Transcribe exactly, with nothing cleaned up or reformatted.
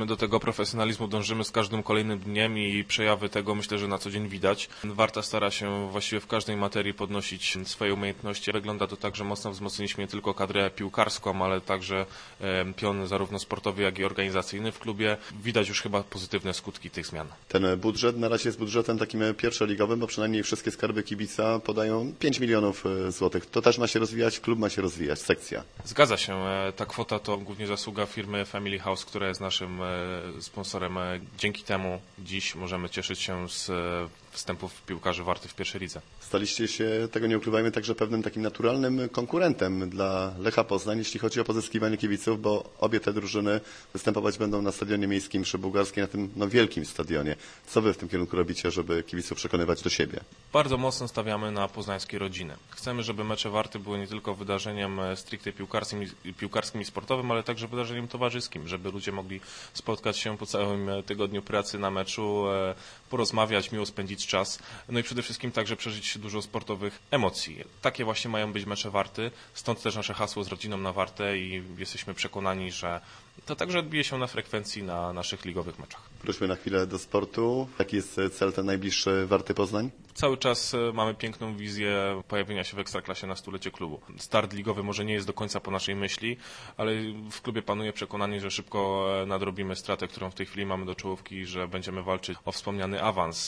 My do tego profesjonalizmu dążymy z każdym kolejnym dniem i przejawy tego myślę, że na co dzień widać. Warta stara się właściwie w każdej materii podnosić swoje umiejętności. Wygląda to tak, że mocno wzmocniliśmy nie tylko kadrę piłkarską, ale także pion zarówno sportowy, jak i organizacyjny w klubie. Widać już chyba pozytywne skutki tych zmian. Ten budżet na razie jest budżetem takim pierwszoligowym, bo przynajmniej wszystkie skarby kibica podają pięć milionów złotych. To też ma się rozwijać, klub ma się rozwijać, sekcja. Zgadza się. Ta kwota to głównie zasługa firmy Family House, która jest naszym sponsorem. Dzięki temu dziś możemy cieszyć się z wstępów piłkarzy Warty w pierwszej lidze. Staliście się, tego nie ukrywajmy, także pewnym takim naturalnym konkurentem dla Lecha Poznań, jeśli chodzi o pozyskiwanie kibiców, bo obie te drużyny występować będą na stadionie miejskim przy Bułgarskiej, na tym no, wielkim stadionie. Co wy w tym kierunku robicie, żeby kibiców przekonywać do siebie? Bardzo mocno stawiamy na poznańskie rodziny. Chcemy, żeby mecze Warty były nie tylko wydarzeniem stricte piłkarskim, piłkarskim i sportowym, ale także wydarzeniem towarzyskim, żeby ludzie mogli spotkać się po całym tygodniu pracy na meczu, porozmawiać, miło spędzić czas, no i przede wszystkim także przeżyć dużo sportowych emocji. Takie właśnie mają być mecze Warty, stąd też nasze hasło z rodziną na Wartę i jesteśmy przekonani, że to także odbije się na frekwencji na naszych ligowych meczach. Wróćmy na chwilę do sportu. Jaki jest cel ten najbliższy Warty Poznań? Cały czas mamy piękną wizję pojawienia się w Ekstraklasie na stulecie klubu. Start ligowy może nie jest do końca po naszej myśli, ale w klubie panuje przekonanie, że szybko nadrobimy stratę, którą w tej chwili mamy do czołówki, że będziemy walczyć o wspomniany awans.